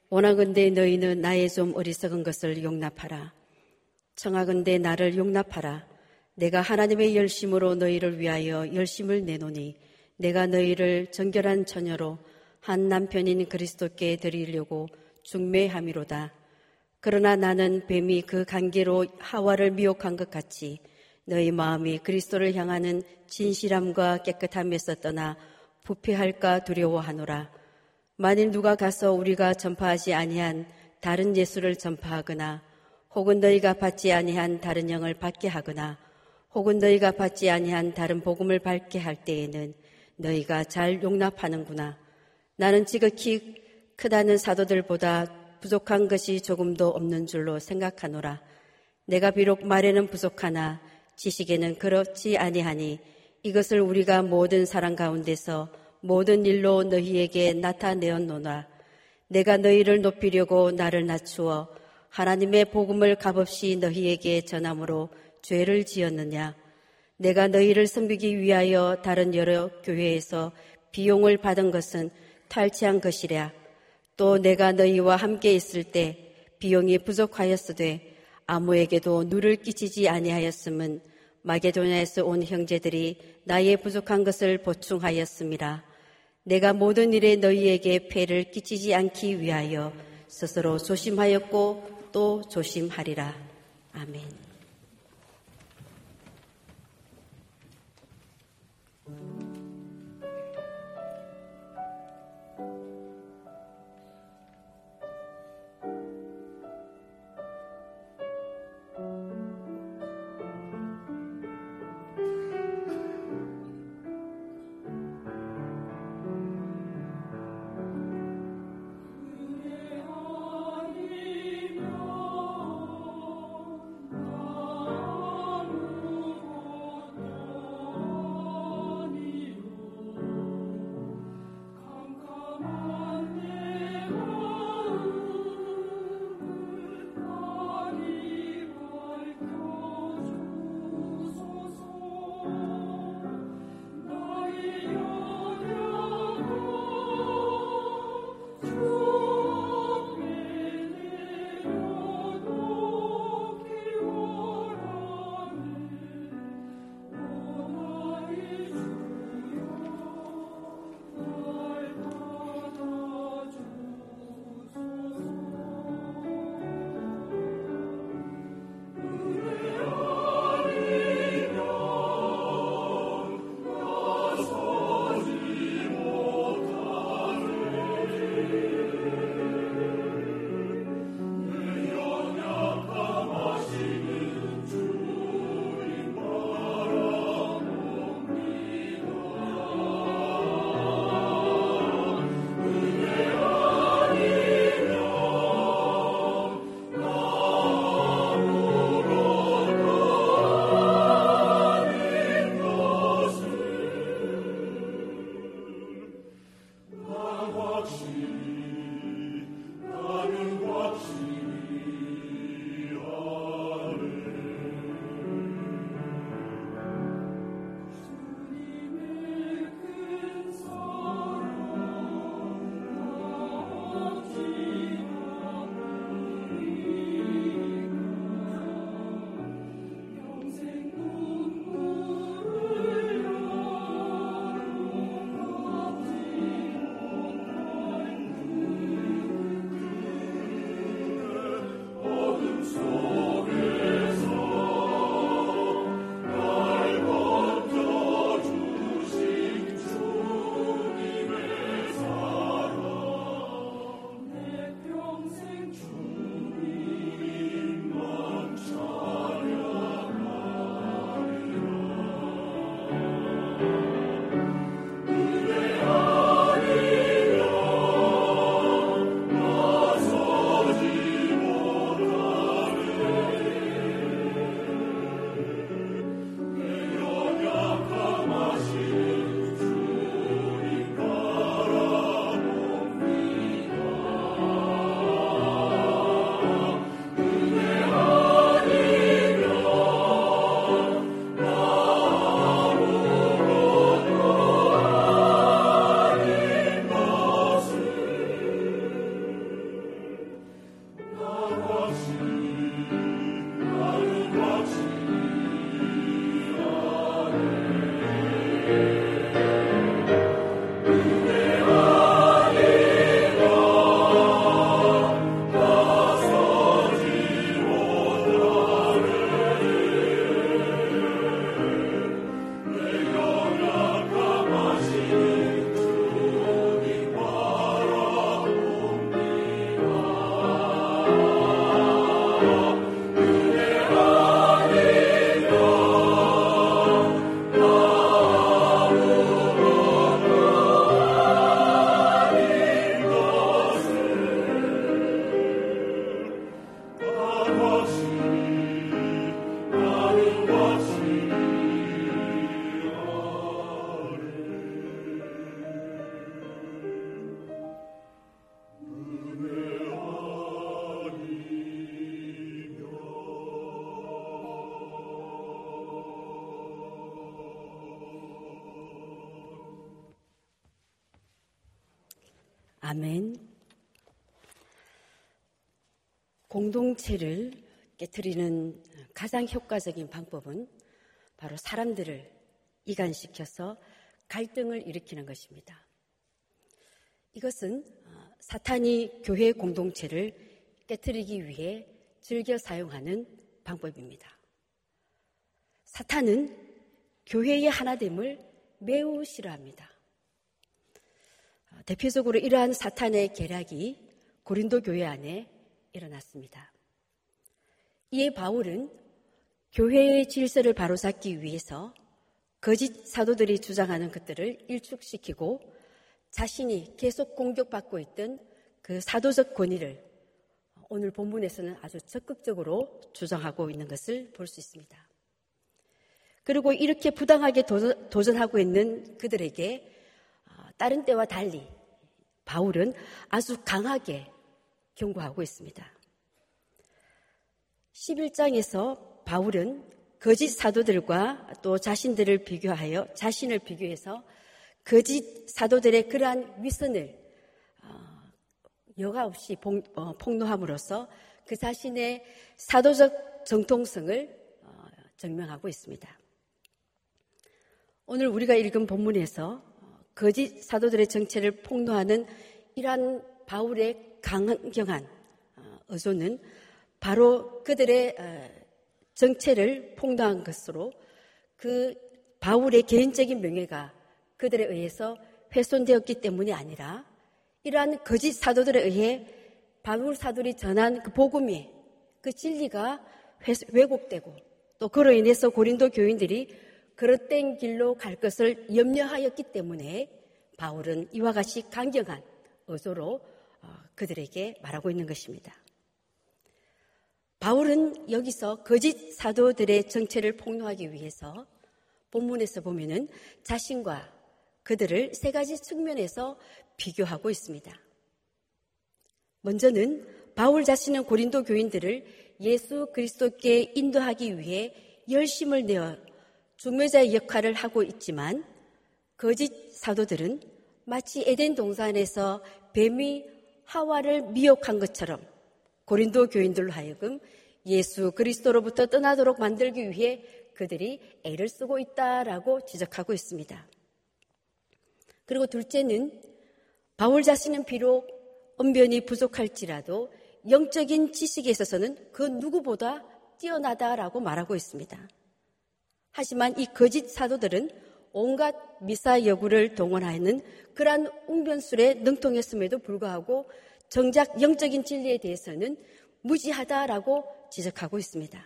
원하건대 너희는 나의 좀 어리석은 것을 용납하라. 청하건대 나를 용납하라. 내가 하나님의 열심으로 너희를 위하여 열심을 내노니 내가 너희를 정결한 처녀로 한 남편인 그리스도께 드리려고 중매함이로다. 그러나 나는 뱀이 그 관계로 하와를 미혹한 것 같이 너희 마음이 그리스도를 향하는 진실함과 깨끗함에서 떠나 부패할까 두려워하노라. 만일 누가 가서 우리가 전파하지 아니한 다른 예수를 전파하거나 혹은 너희가 받지 아니한 다른 영을 받게 하거나 혹은 너희가 받지 아니한 다른 복음을 받게 할 때에는 너희가 잘 용납하는구나. 나는 지극히 크다는 사도들보다 부족한 것이 조금도 없는 줄로 생각하노라. 내가 비록 말에는 부족하나 지식에는 그렇지 아니하니 이것을 우리가 모든 사람 가운데서 모든 일로 너희에게 나타내었노라. 내가 너희를 높이려고 나를 낮추어 하나님의 복음을 값없이 너희에게 전함으로 죄를 지었느냐. 내가 너희를 섬기기 위하여 다른 여러 교회에서 비용을 받은 것은 탈취한 것이랴. 또 내가 너희와 함께 있을 때 비용이 부족하였으되 아무에게도 누를 끼치지 아니하였음은 마게도냐에서 온 형제들이 나의 부족한 것을 보충하였음이라. 내가 모든 일에 너희에게 폐를 끼치지 않기 위하여 스스로 조심하였고 또 조심하리라. 아멘. 아멘. 공동체를 깨트리는 가장 효과적인 방법은 바로 사람들을 이간시켜서 갈등을 일으키는 것입니다. 이것은 사탄이 교회 공동체를 깨트리기 위해 즐겨 사용하는 방법입니다. 사탄은 교회의 하나됨을 매우 싫어합니다. 대표적으로 이러한 사탄의 계략이 고린도 교회 안에 일어났습니다. 이에 바울은 교회의 질서를 바로잡기 위해서 거짓 사도들이 주장하는 것들을 일축시키고 자신이 계속 공격받고 있던 그 사도적 권위를 오늘 본문에서는 아주 적극적으로 주장하고 있는 것을 볼 수 있습니다. 그리고 이렇게 부당하게 도전하고 있는 그들에게 다른 때와 달리 바울은 아주 강하게 경고하고 있습니다. 11장에서 바울은 거짓 사도들과 또 자신을 비교해서 거짓 사도들의 그러한 위선을 여과 없이 폭로함으로써 그 자신의 사도적 정통성을 증명하고 있습니다. 오늘 우리가 읽은 본문에서 거짓 사도들의 정체를 폭로하는 이러한 바울의 강경한 의존은 바로 그들의 정체를 폭로한 것으로 그 바울의 개인적인 명예가 그들에 의해서 훼손되었기 때문이 아니라 이러한 거짓 사도들에 의해 바울 사도들이 전한 그 복음이 그 진리가 왜곡되고 또 그로 인해서 고린도 교인들이 그릇된 길로 갈 것을 염려하였기 때문에 바울은 이와 같이 강경한 어조로 그들에게 말하고 있는 것입니다. 바울은 여기서 거짓 사도들의 정체를 폭로하기 위해서 본문에서 보면은 자신과 그들을 세 가지 측면에서 비교하고 있습니다. 먼저는 바울 자신은 고린도 교인들을 예수 그리스도께 인도하기 위해 열심을 내어 중매자의 역할을 하고 있지만 거짓 사도들은 마치 에덴 동산에서 뱀이 하와를 미혹한 것처럼 고린도 교인들로 하여금 예수 그리스도로부터 떠나도록 만들기 위해 그들이 애를 쓰고 있다라고 지적하고 있습니다. 그리고 둘째는 바울 자신은 비록 언변이 부족할지라도 영적인 지식에 있어서는 그 누구보다 뛰어나다라고 말하고 있습니다. 하지만 이 거짓 사도들은 온갖 미사여구를 동원하는 그러한 웅변술에 능통했음에도 불구하고 정작 영적인 진리에 대해서는 무지하다라고 지적하고 있습니다.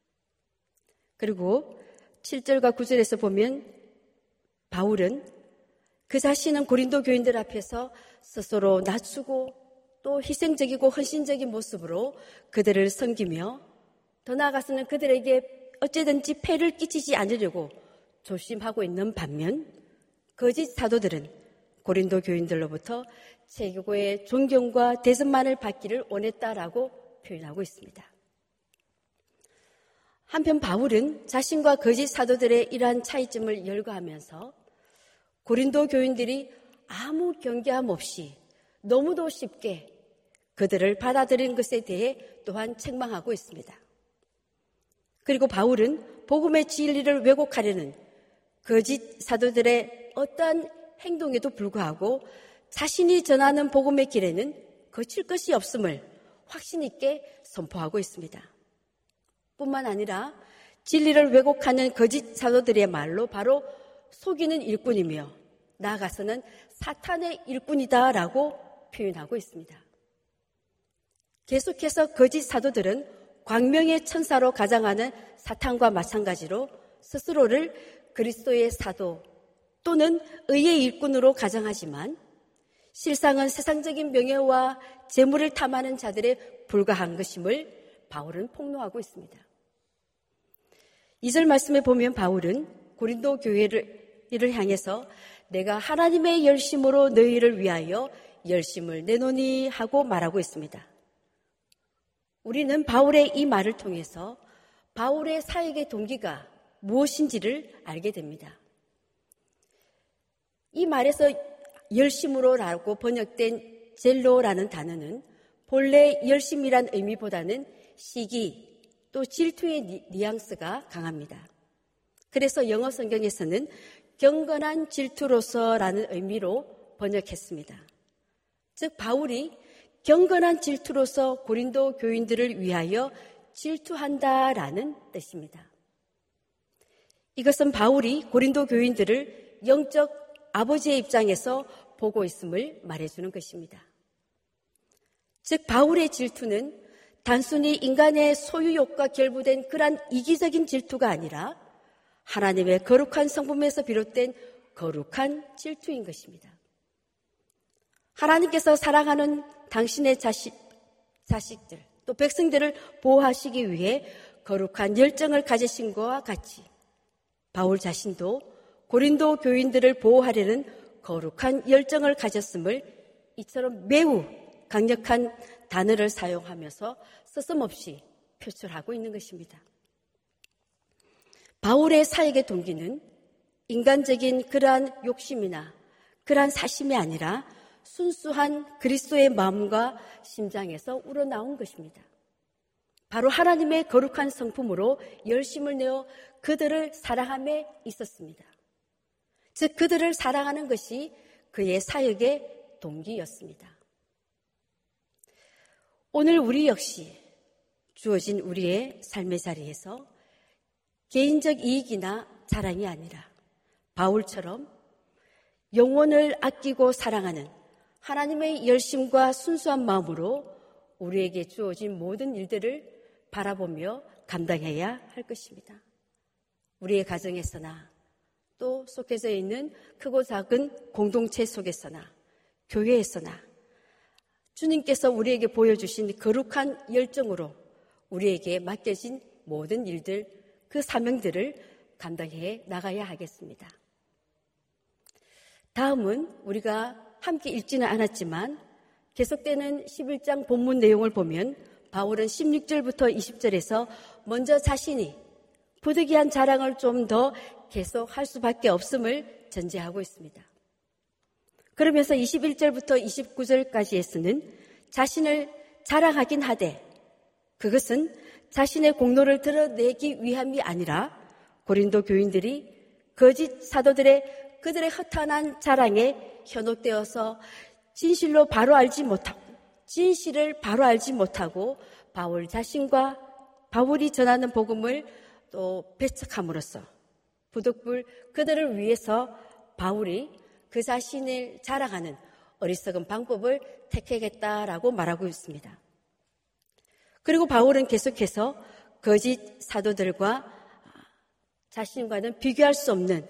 그리고 7절과 9절에서 보면 바울은 그 자신은 고린도 교인들 앞에서 스스로 낮추고 또 희생적이고 헌신적인 모습으로 그들을 섬기며 더 나아가서는 그들에게 어찌든지 폐를 끼치지 않으려고 조심하고 있는 반면 거짓 사도들은 고린도 교인들로부터 최고의 존경과 대접만을 받기를 원했다라고 표현하고 있습니다. 한편 바울은 자신과 거짓 사도들의 이러한 차이점을 열거하면서 고린도 교인들이 아무 경계함 없이 너무도 쉽게 그들을 받아들인 것에 대해 또한 책망하고 있습니다. 그리고 바울은 복음의 진리를 왜곡하려는 거짓 사도들의 어떠한 행동에도 불구하고 자신이 전하는 복음의 길에는 거칠 것이 없음을 확신 있게 선포하고 있습니다. 뿐만 아니라 진리를 왜곡하는 거짓 사도들의 말로 바로 속이는 일꾼이며 나아가서는 사탄의 일꾼이다라고 표현하고 있습니다. 계속해서 거짓 사도들은 광명의 천사로 가장하는 사탄과 마찬가지로 스스로를 그리스도의 사도 또는 의의 일꾼으로 가장하지만 실상은 세상적인 명예와 재물을 탐하는 자들에 불과한 것임을 바울은 폭로하고 있습니다. 2절 말씀에 보면 바울은 고린도 교회를 향해서 내가 하나님의 열심으로 너희를 위하여 열심을 내노니 하고 말하고 있습니다. 우리는 바울의 이 말을 통해서 바울의 사역의 동기가 무엇인지를 알게 됩니다. 이 말에서 열심으로라고 번역된 젤로라는 단어는 본래 열심이란 의미보다는 시기 또 질투의 뉘앙스가 강합니다. 그래서 영어 성경에서는 경건한 질투로서라는 의미로 번역했습니다. 즉 바울이 경건한 질투로서 고린도 교인들을 위하여 질투한다라는 뜻입니다. 이것은 바울이 고린도 교인들을 영적 아버지의 입장에서 보고 있음을 말해주는 것입니다. 즉 바울의 질투는 단순히 인간의 소유욕과 결부된 그러한 이기적인 질투가 아니라 하나님의 거룩한 성품에서 비롯된 거룩한 질투인 것입니다. 하나님께서 사랑하는 당신의 자식들 또 백성들을 보호하시기 위해 거룩한 열정을 가지신 것과 같이 바울 자신도 고린도 교인들을 보호하려는 거룩한 열정을 가졌음을 이처럼 매우 강력한 단어를 사용하면서 서슴없이 표출하고 있는 것입니다. 바울의 사역의 동기는 인간적인 그러한 욕심이나 그러한 사심이 아니라 순수한 그리스도의 마음과 심장에서 우러나온 것입니다. 바로 하나님의 거룩한 성품으로 열심을 내어 그들을 사랑함에 있었습니다. 즉 그들을 사랑하는 것이 그의 사역의 동기였습니다. 오늘 우리 역시 주어진 우리의 삶의 자리에서 개인적 이익이나 자랑이 아니라 바울처럼 영혼을 아끼고 사랑하는 하나님의 열심과 순수한 마음으로 우리에게 주어진 모든 일들을 바라보며 감당해야 할 것입니다. 우리의 가정에서나 또 속해져 있는 크고 작은 공동체 속에서나 교회에서나 주님께서 우리에게 보여주신 거룩한 열정으로 우리에게 맡겨진 모든 일들, 그 사명들을 감당해 나가야 하겠습니다. 다음은 우리가 함께 읽지는 않았지만 계속되는 11장 본문 내용을 보면 바울은 16절부터 20절에서 먼저 자신이 부득이한 자랑을 좀 더 계속할 수밖에 없음을 전제하고 있습니다. 그러면서 21절부터 29절까지에서는 자신을 자랑하긴 하되 그것은 자신의 공로를 드러내기 위함이 아니라 고린도 교인들이 거짓 사도들의 그들의 허탄한 자랑에 현혹되어서 진실을 바로 알지 못하고 바울 자신과 바울이 전하는 복음을 또 배척함으로써 부득불 그들을 위해서 바울이 그 자신을 자랑하는 어리석은 방법을 택하겠다라고 말하고 있습니다. 그리고 바울은 계속해서 거짓 사도들과 자신과는 비교할 수 없는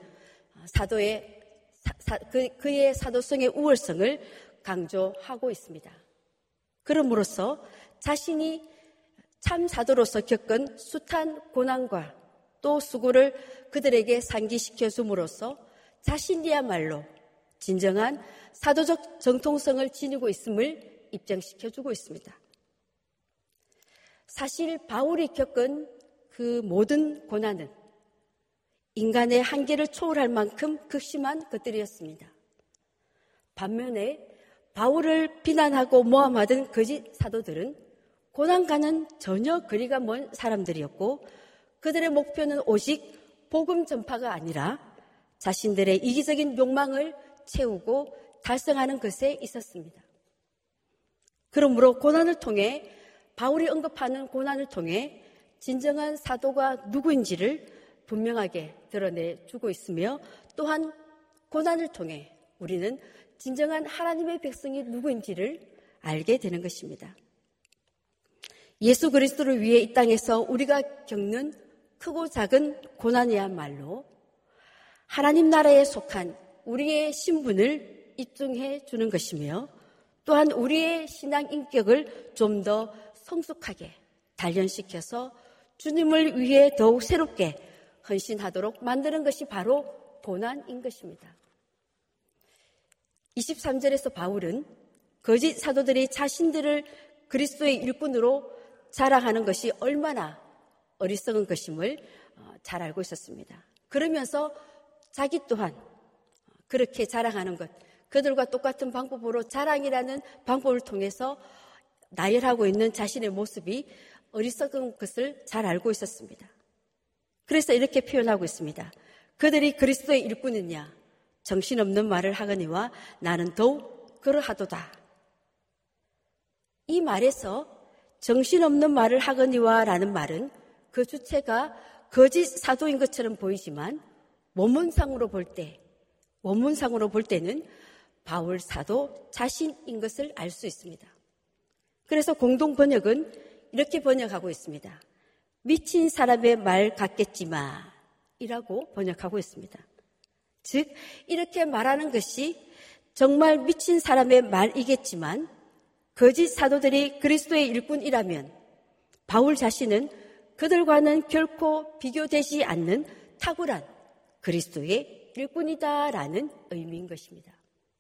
그의 사도성의 우월성을 강조하고 있습니다. 그럼으로써 자신이 참 사도로서 겪은 숱한 고난과 또 수고를 그들에게 상기시켜 줌으로써 자신이야말로 진정한 사도적 정통성을 지니고 있음을 입증시켜주고 있습니다. 사실 바울이 겪은 그 모든 고난은 인간의 한계를 초월할 만큼 극심한 것들이었습니다. 반면에 바울을 비난하고 모함하던 거짓 사도들은 고난과는 전혀 거리가 먼 사람들이었고 그들의 목표는 오직 복음 전파가 아니라 자신들의 이기적인 욕망을 채우고 달성하는 것에 있었습니다. 그러므로 고난을 통해 바울이 언급하는 고난을 통해 진정한 사도가 누구인지를 분명하게 드러내주고 있으며 또한 고난을 통해 우리는 진정한 하나님의 백성이 누구인지를 알게 되는 것입니다. 예수 그리스도를 위해 이 땅에서 우리가 겪는 크고 작은 고난이야말로 하나님 나라에 속한 우리의 신분을 입증해 주는 것이며 또한 우리의 신앙 인격을 좀 더 성숙하게 단련시켜서 주님을 위해 더욱 새롭게 헌신하도록 만드는 것이 바로 고난인 것입니다. 23절에서 바울은 거짓 사도들이 자신들을 그리스도의 일꾼으로 자랑하는 것이 얼마나 어리석은 것임을 잘 알고 있었습니다. 그러면서 자기 또한 그렇게 자랑하는 것, 그들과 똑같은 방법으로 자랑이라는 방법을 통해서 나열하고 있는 자신의 모습이 어리석은 것을 잘 알고 있었습니다. 그래서 이렇게 표현하고 있습니다. 그들이 그리스도의 일꾼이냐? 정신없는 말을 하거니와 나는 더욱 그러하도다. 이 말에서 정신없는 말을 하거니와 라는 말은 그 주체가 거짓 사도인 것처럼 보이지만 원문상으로 볼 때는 바울 사도 자신인 것을 알 수 있습니다. 그래서 공동 번역은 이렇게 번역하고 있습니다. 미친 사람의 말 같겠지만 이라고 번역하고 있습니다. 즉 이렇게 말하는 것이 정말 미친 사람의 말이겠지만 거짓 사도들이 그리스도의 일꾼이라면 바울 자신은 그들과는 결코 비교되지 않는 탁월한 그리스도의 일꾼이다라는 의미인 것입니다.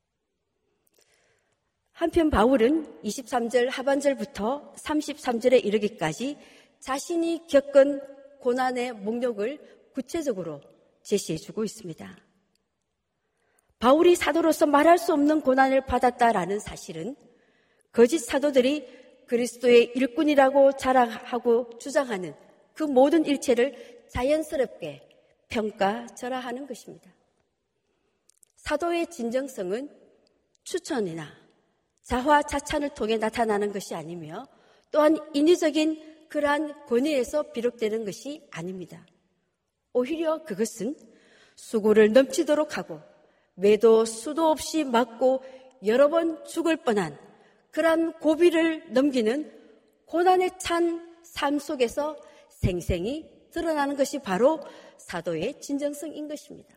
한편 바울은 23절 하반절부터 33절에 이르기까지 자신이 겪은 고난의 목록을 구체적으로 제시해주고 있습니다. 바울이 사도로서 말할 수 없는 고난을 받았다라는 사실은 거짓 사도들이 그리스도의 일꾼이라고 자랑하고 주장하는 그 모든 일체를 자연스럽게 평가절하하는 것입니다. 사도의 진정성은 추천이나 자화자찬을 통해 나타나는 것이 아니며 또한 인위적인 그러한 권위에서 비롯되는 것이 아닙니다. 오히려 그것은 수고를 넘치도록 하고 매도 수도 없이 맞고 여러 번 죽을 뻔한 그러한 고비를 넘기는 고난에 찬 삶 속에서 생생히 드러나는 것이 바로 사도의 진정성인 것입니다.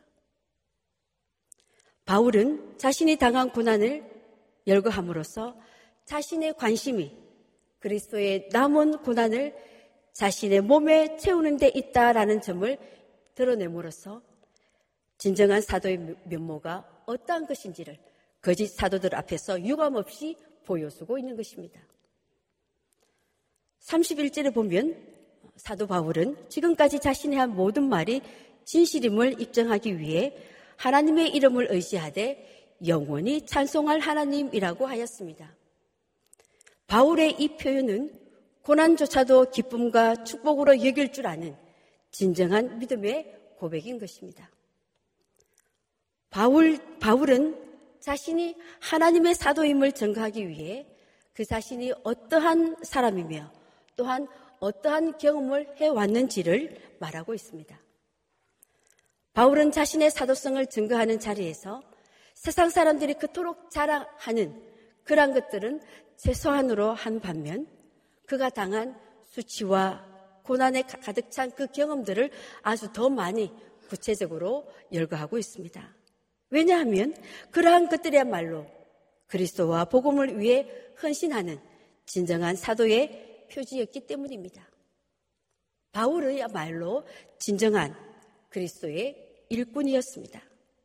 바울은 자신이 당한 고난을 열거함으로써 자신의 관심이 그리스도의 남은 고난을 자신의 몸에 채우는 데 있다라는 점을 드러냄으로써 진정한 사도의 면모가 어떠한 것인지를 거짓 사도들 앞에서 유감없이 보여주고 있는 것입니다. 31절에 보면 사도 바울은 지금까지 자신이 한 모든 말이 진실임을 입증하기 위해 하나님의 이름을 의지하되 영원히 찬송할 하나님이라고 하였습니다. 바울의 이 표현은 고난조차도 기쁨과 축복으로 여길 줄 아는 진정한 믿음의 고백인 것입니다. 바울은 자신이 하나님의 사도임을 증거하기 위해 그 자신이 어떠한 사람이며 또한 어떠한 경험을 해왔는지를 말하고 있습니다. 바울은 자신의 사도성을 증거하는 자리에서 세상 사람들이 그토록 자랑하는 그러한 것들은 최소한으로 한 반면 그가 당한 수치와 고난에 가득 찬 그 경험들을 아주 더 많이 구체적으로 열거하고 있습니다. 왜냐하면 그러한 것들이야말로 그리스도와 복음을 위해 헌신하는 진정한 사도의 표지였기 때문입니다. 바울이야말로 진정한 그리스도의 일꾼이었습니다.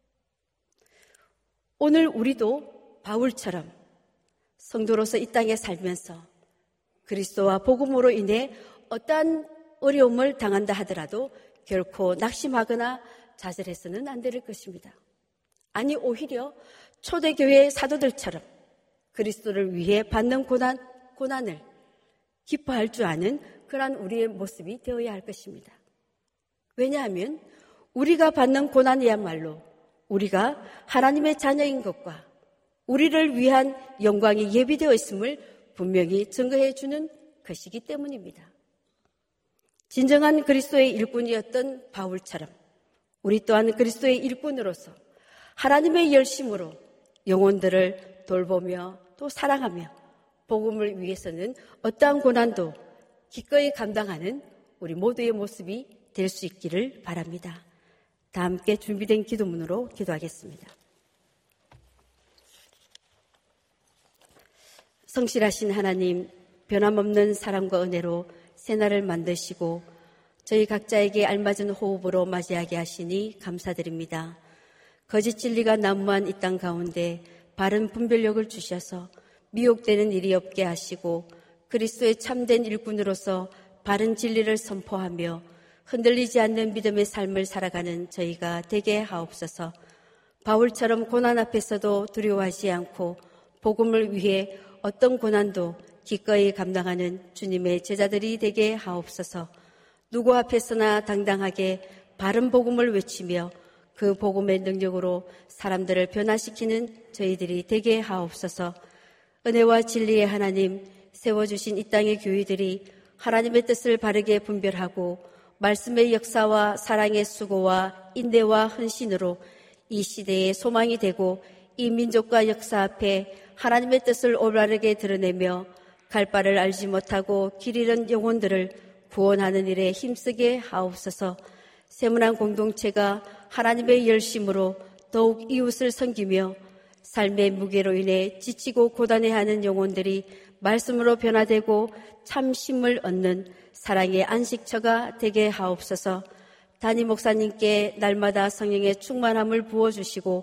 오늘 우리도 바울처럼 성도로서 이 땅에 살면서 그리스도와 복음으로 인해 어떠한 어려움을 당한다 하더라도 결코 낙심하거나 좌절해서는 안 될 것입니다. 아니 오히려 초대교회 사도들처럼 그리스도를 위해 받는 고난을 기뻐할 줄 아는 그러한 우리의 모습이 되어야 할 것입니다. 왜냐하면 우리가 받는 고난이야말로 우리가 하나님의 자녀인 것과 우리를 위한 영광이 예비되어 있음을 분명히 증거해 주는 것이기 때문입니다. 진정한 그리스도의 일꾼이었던 바울처럼 우리 또한 그리스도의 일꾼으로서 하나님의 열심으로 영혼들을 돌보며 또 사랑하며 복음을 위해서는 어떠한 고난도 기꺼이 감당하는 우리 모두의 모습이 될 수 있기를 바랍니다. 다 함께 준비된 기도문으로 기도하겠습니다. 성실하신 하나님, 변함없는 사랑과 은혜로 새날을 만드시고 저희 각자에게 알맞은 호흡으로 맞이하게 하시니 감사드립니다. 거짓 진리가 난무한 이 땅 가운데 바른 분별력을 주셔서 미혹되는 일이 없게 하시고 그리스도의 참된 일꾼으로서 바른 진리를 선포하며 흔들리지 않는 믿음의 삶을 살아가는 저희가 되게 하옵소서. 바울처럼 고난 앞에서도 두려워하지 않고 복음을 위해 어떤 고난도 기꺼이 감당하는 주님의 제자들이 되게 하옵소서. 누구 앞에서나 당당하게 바른 복음을 외치며 그 복음의 능력으로 사람들을 변화시키는 저희들이 되게 하옵소서. 은혜와 진리의 하나님, 세워주신 이 땅의 교회들이 하나님의 뜻을 바르게 분별하고 말씀의 역사와 사랑의 수고와 인내와 헌신으로 이 시대의 소망이 되고 이 민족과 역사 앞에 하나님의 뜻을 올바르게 드러내며 갈 바를 알지 못하고 길 잃은 영혼들을 구원하는 일에 힘쓰게 하옵소서. 세문안 공동체가 하나님의 열심으로 더욱 이웃을 섬기며 삶의 무게로 인해 지치고 고단해하는 영혼들이 말씀으로 변화되고 참 쉼을 얻는 사랑의 안식처가 되게 하옵소서. 담임 목사님께 날마다 성령의 충만함을 부어주시고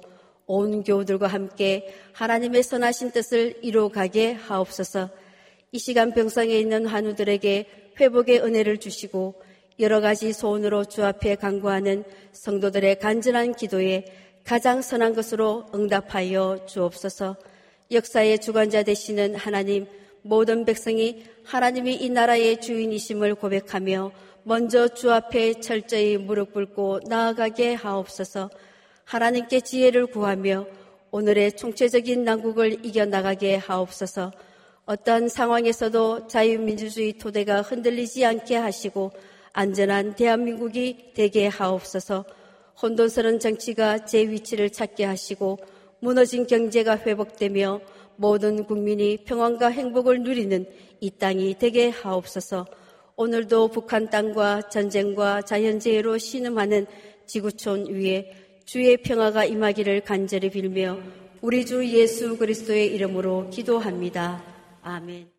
온 교우들과 함께 하나님의 선하신 뜻을 이루어가게 하옵소서. 이 시간 병상에 있는 환우들에게 회복의 은혜를 주시고 여러 가지 소원으로 주 앞에 간구하는 성도들의 간절한 기도에 가장 선한 것으로 응답하여 주옵소서. 역사의 주관자 되시는 하나님, 모든 백성이 하나님이 이 나라의 주인이심을 고백하며 먼저 주 앞에 철저히 무릎 꿇고 나아가게 하옵소서. 하나님께 지혜를 구하며 오늘의 총체적인 난국을 이겨나가게 하옵소서. 어떠한 상황에서도 자유민주주의 토대가 흔들리지 않게 하시고 안전한 대한민국이 되게 하옵소서. 혼돈스러운 정치가 제 위치를 찾게 하시고 무너진 경제가 회복되며 모든 국민이 평안과 행복을 누리는 이 땅이 되게 하옵소서. 오늘도 북한 땅과 전쟁과 자연재해로 신음하는 지구촌 위에 주의 평화가 임하기를 간절히 빌며 우리 주 예수 그리스도의 이름으로 기도합니다. 아멘.